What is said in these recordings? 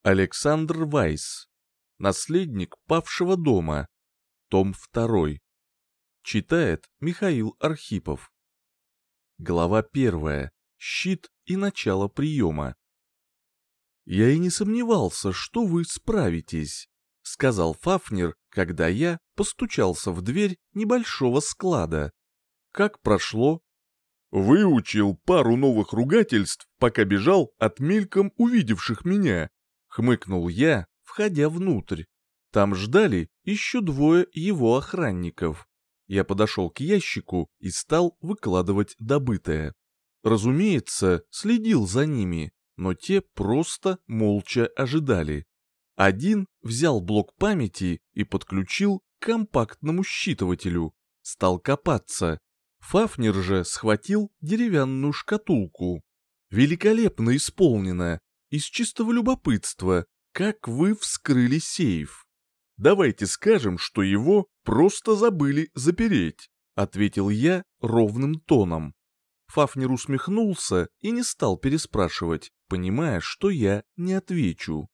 Александр Вайс. Наследник павшего дома. Том 2. Читает Михаил Архипов. Глава 1. Щит и начало приема. «Я и не сомневался, что вы справитесь», — сказал Фафнер, когда я постучался в дверь небольшого склада. «Как прошло?» «Выучил пару новых ругательств, пока бежал от мельком увидевших меня», — хмыкнул я, входя внутрь. Там ждали еще двое его охранников. Я подошел к ящику и стал выкладывать добытое. Разумеется, следил за ними, но те просто молча ожидали. Один взял блок памяти и подключил к компактному считывателю. Стал копаться. Фафнер же схватил деревянную шкатулку. Великолепно исполнено. Из чистого любопытства, как вы вскрыли сейф. «Давайте скажем, что его просто забыли запереть», — ответил я ровным тоном. Фафнер усмехнулся и не стал переспрашивать, понимая, что я не отвечу.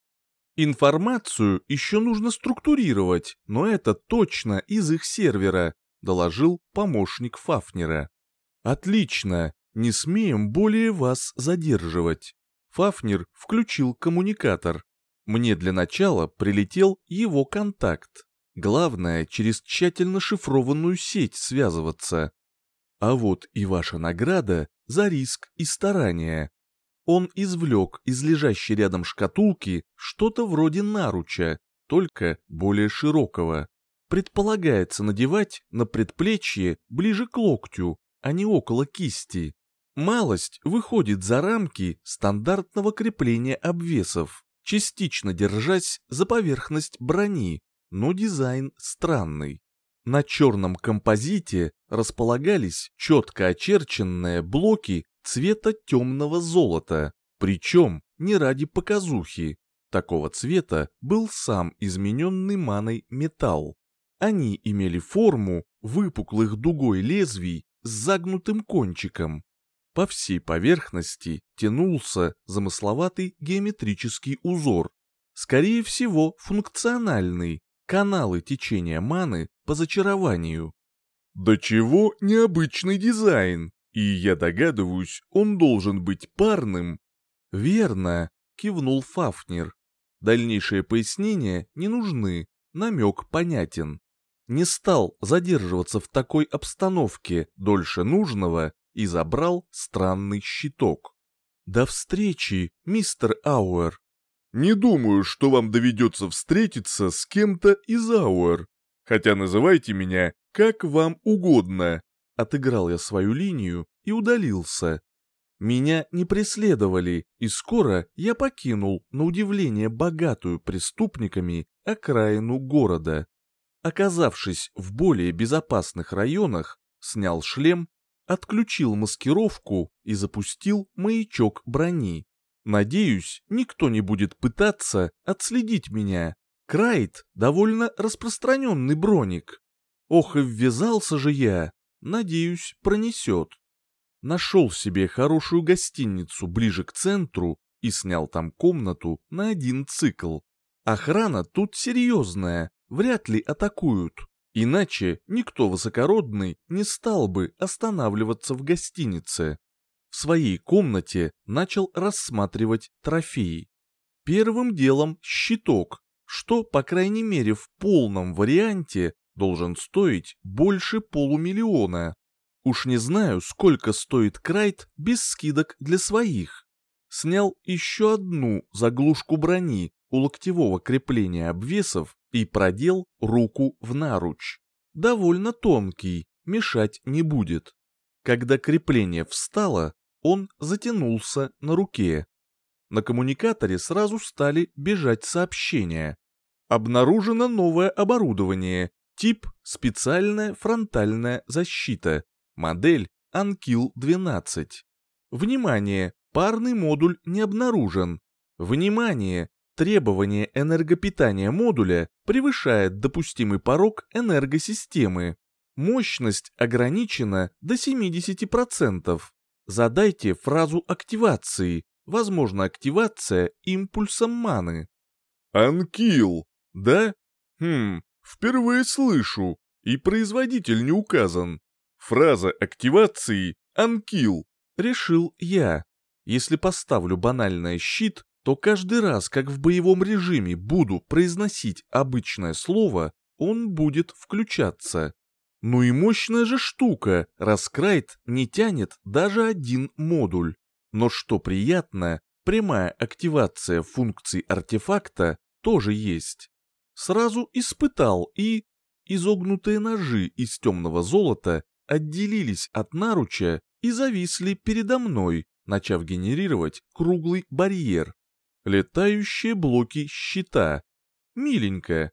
«Информацию еще нужно структурировать, но это точно из их сервера», — доложил помощник Фафнера. «Отлично, не смеем более вас задерживать». Фафнер включил коммуникатор. Мне для начала прилетел его контакт. Главное, через тщательно шифрованную сеть связываться. А вот и ваша награда за риск и старание. Он извлек из лежащей рядом шкатулки что-то вроде наруча, только более широкого. Предполагается надевать на предплечье ближе к локтю, а не около кисти. Малость выходит за рамки стандартного крепления обвесов, частично держась за поверхность брони, но дизайн странный. На черном композите располагались четко очерченные блоки цвета темного золота, причем не ради показухи. Такого цвета был сам измененный маной металл. Они имели форму выпуклых дугой лезвий с загнутым кончиком. По всей поверхности тянулся замысловатый геометрический узор. Скорее всего, функциональный, каналы течения маны по зачарованию. «До чего необычный дизайн, и я догадываюсь, он должен быть парным». «Верно», — кивнул Фафнер. «Дальнейшие пояснения не нужны, намек понятен. Не стал задерживаться в такой обстановке дольше нужного и забрал странный щиток. До встречи, мистер Ауэр». «Не думаю, что вам доведется встретиться с кем-то из Ауэр, хотя называйте меня как вам угодно». Отыграл я свою линию и удалился. Меня не преследовали, и скоро я покинул, на удивление богатую преступниками, окраину города. Оказавшись в более безопасных районах, снял шлем, отключил маскировку и запустил маячок брони. Надеюсь, никто не будет пытаться отследить меня. Крайт — довольно распространенный броник. Ох, и ввязался же я. Надеюсь, пронесет. Нашел себе хорошую гостиницу ближе к центру и снял там комнату на 1 цикл. Охрана тут серьезная, вряд ли атакуют. Иначе никто высокородный не стал бы останавливаться в гостинице. В своей комнате начал рассматривать трофеи. Первым делом щиток, что, по крайней мере, в полном варианте должен стоить больше $500 000. Уж не знаю, сколько стоит Крайт без скидок для своих. Снял еще одну заглушку брони у локтевого крепления обвесов и продел руку в наруч. Довольно тонкий, мешать не будет. Когда крепление встало, он затянулся на руке. На коммуникаторе сразу стали бежать сообщения. Обнаружено новое оборудование, тип специальная фронтальная защита, модель Анкил-12. Внимание, парный модуль не обнаружен. Внимание, требование энергопитания модуля превышает допустимый порог энергосистемы. Мощность ограничена до 70%. Задайте фразу активации, возможно активация импульсом маны. Анкил, да? Впервые слышу, и производитель не указан. Фраза активации «Анкил». Решил я. Если поставлю банальный щит, то каждый раз, как в боевом режиме буду произносить обычное слово, он будет включаться. Ну и мощная же штука, раз Крайт не тянет даже один модуль. Но что приятно, прямая активация функций артефакта тоже есть. Сразу испытал и... Изогнутые ножи из темного золота отделились от наруча и зависли передо мной, начав генерировать круглый барьер. Летающие блоки щита. Миленько.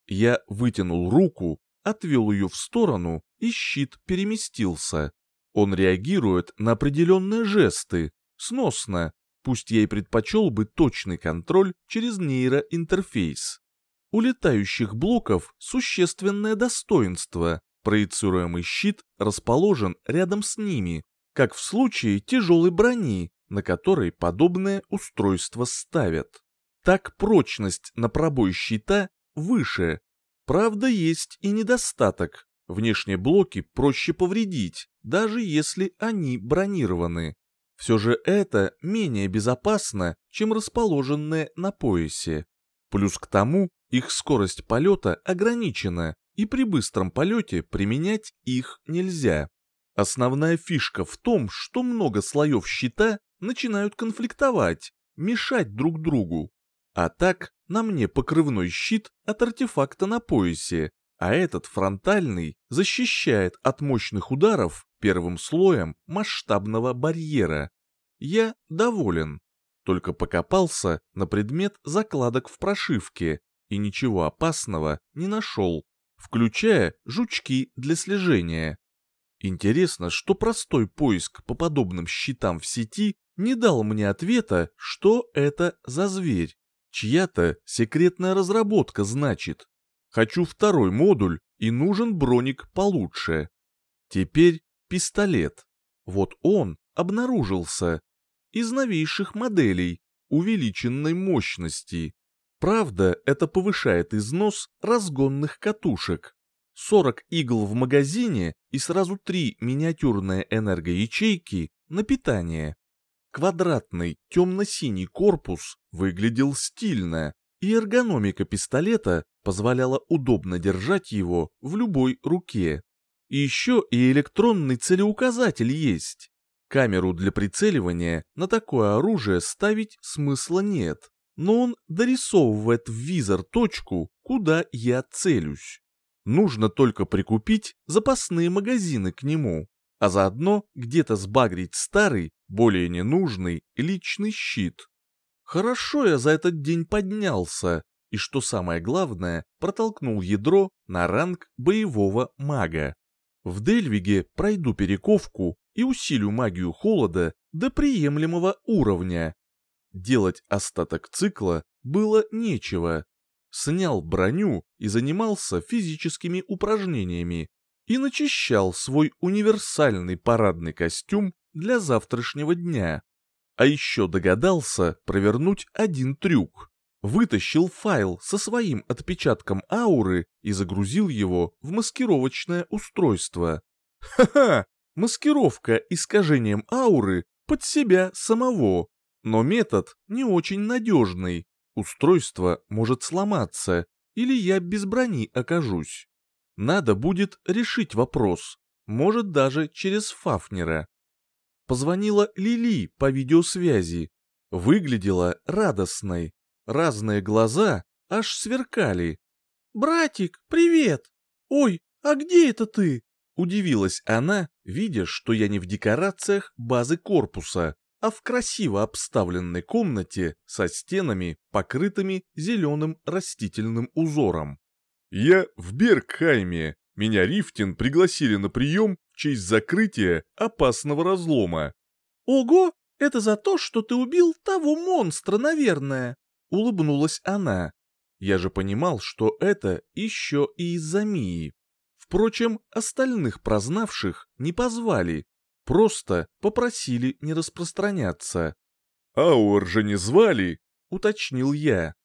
Я вытянул руку, отвел ее в сторону, и щит переместился. Он реагирует на определенные жесты. Сносно. Пусть я и предпочел бы точный контроль через нейроинтерфейс. У летающих блоков существенное достоинство. Проецируемый щит расположен рядом с ними, как в случае тяжелой брони, на которой подобное устройство ставят. Так прочность на пробой щита выше. Правда, есть и недостаток. Внешние блоки проще повредить, даже если они бронированы. Все же это менее безопасно, чем расположенные на поясе. Плюс к тому, их скорость полета ограничена, и при быстром полете применять их нельзя. Основная фишка в том, что много слоев щита начинают конфликтовать, мешать друг другу. А так, на мне покрывной щит от артефакта на поясе, а этот фронтальный защищает от мощных ударов первым слоем масштабного барьера. Я доволен. Только покопался на предмет закладок в прошивке и ничего опасного не нашел, включая жучки для слежения. Интересно, что простой поиск по подобным щитам в сети не дал мне ответа, что это за зверь. Чья-то секретная разработка, значит. Хочу второй модуль и нужен броник получше. Теперь пистолет. Вот он обнаружился. Из новейших моделей, увеличенной мощности. Правда, это повышает износ разгонных катушек. 40 игл в магазине и сразу 3 миниатюрные энергоячейки на питание. Квадратный темно-синий корпус выглядел стильно, и эргономика пистолета позволяла удобно держать его в любой руке. И еще и электронный целеуказатель есть. Камеру для прицеливания на такое оружие ставить смысла нет, но он дорисовывает в визор точку, куда я целюсь. Нужно только прикупить запасные магазины к нему, а заодно где-то сбагрить старый, более ненужный личный щит. Хорошо я за этот день поднялся, и что самое главное, протолкнул ядро на ранг боевого мага. В Дельвиге пройду перековку и усилю магию холода до приемлемого уровня. Делать остаток цикла было нечего. Снял броню и занимался физическими упражнениями и начищал свой универсальный парадный костюм для завтрашнего дня. А еще догадался провернуть один трюк. Вытащил файл со своим отпечатком ауры и загрузил его в маскировочное устройство. Ха-ха! Маскировка искажением ауры под себя самого. Но метод не очень надежный. Устройство может сломаться, или я без брони окажусь. Надо будет решить вопрос, может даже через Фафнера. Позвонила Лили по видеосвязи. Выглядела радостной. Разные глаза аж сверкали. «Братик, привет! Ой, а где это ты?» Удивилась она, видя, что я не в декорациях базы корпуса, а в красиво обставленной комнате со стенами, покрытыми зеленым растительным узором. «Я в Бергхайме. Меня Рифтин пригласили на прием в честь закрытия опасного разлома». «Ого, это за то, что ты убил того монстра, наверное», — улыбнулась она. Я же понимал, что это еще и из-за Мии. Впрочем, остальных прознавших не позвали, просто попросили не распространяться. «Ауэр же не звали?» — уточнил я.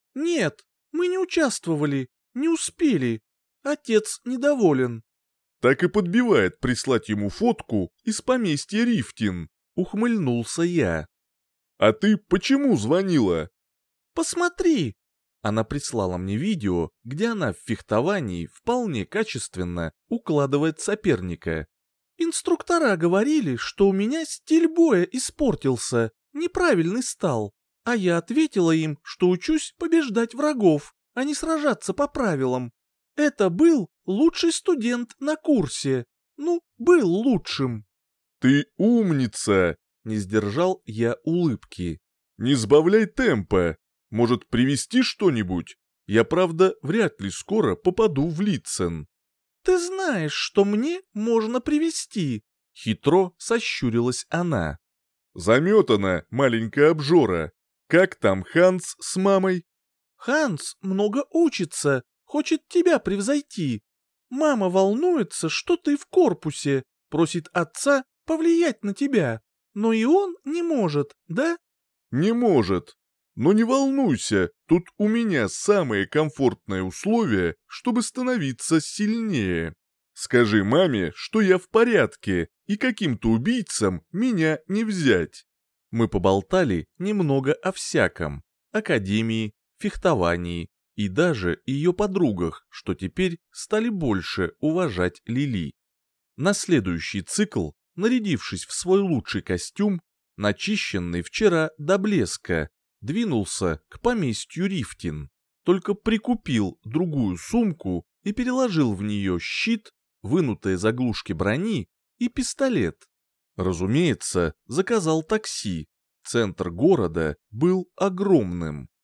Нет, мы не участвовали, не успели. Отец недоволен. Так и подбивает прислать ему фотку из поместья Рифтин, ухмыльнулся я. А ты почему звонила? Посмотри. Она прислала мне видео, где она в фехтовании вполне качественно укладывает соперника. Инструктора говорили, что у меня стиль боя испортился, неправильный стал. А я ответила им, что учусь побеждать врагов, а не сражаться по правилам. Это был лучший студент на курсе. Ну, был лучшим. Ты умница! Не сдержал я улыбки. Не сбавляй темпа. Может, привезти что-нибудь? Я, правда, вряд ли скоро попаду в Литцен. Ты знаешь, что мне можно привезти? Хитро сощурилась она. Заметана, маленькая обжора. Как там Ханс с мамой? Ханс много учится, хочет тебя превзойти. Мама волнуется, что ты в корпусе, просит отца повлиять на тебя. Но и он не может, да? Не может. Но не волнуйся, тут у меня самые комфортные условия, чтобы становиться сильнее. Скажи маме, что я в порядке, и каким-то убийцам меня не взять. Мы поболтали немного о всяком. Академии, фехтовании и даже ее подругах, что теперь стали больше уважать Лили. На следующий цикл, нарядившись в свой лучший костюм, начищенный вчера до блеска, двинулся к поместью Рифтин, только прикупил другую сумку и переложил в нее щит, вынутые заглушки брони и пистолет. Разумеется, заказал такси. Центр города был огромным.